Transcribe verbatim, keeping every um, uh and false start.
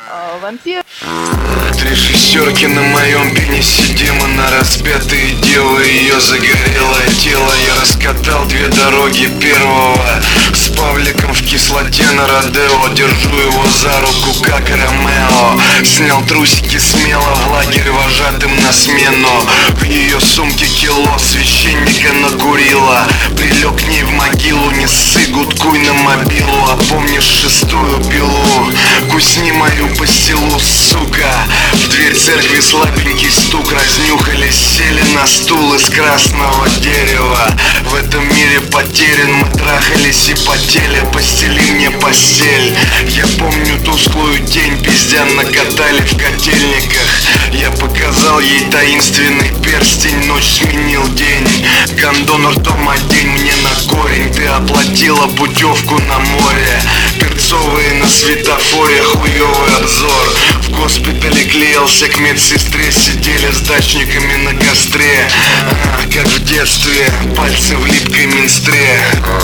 э, вампир. Три шестерки на моем пенисе демона, распятые девы, ее загорелое тело. Я раскатал две дороги первого с Павликом в кислоте на Родео. Держу его за руку, как Ромео. Снял трусики смело, в лагерь вожатым на смену. В ее сумке кило священника накурила. Прилег к ней в могилу, не ссы, гудкуй на мобилу. А помнишь шестую пилу? Кусни мою пастилу, сука. В дверь церкви слабенький стук. Разнюхались, сели на стул из красного дерева. В этом мире потерян, мы трахались и потели. Постели мне постель. Я помню тусклую тень, пиздя накатали в котельниках. Я показал ей таинственный перстень, ночь сменил день. Гондон ртом одень мне на корень. Ты оплатила путевку на море. Перцовые на светофоре, хуёвый обзор. В госпитале клеился к медсестре, сидели с дачниками на костре. А, как в детстве, пальцы в липкой минстре.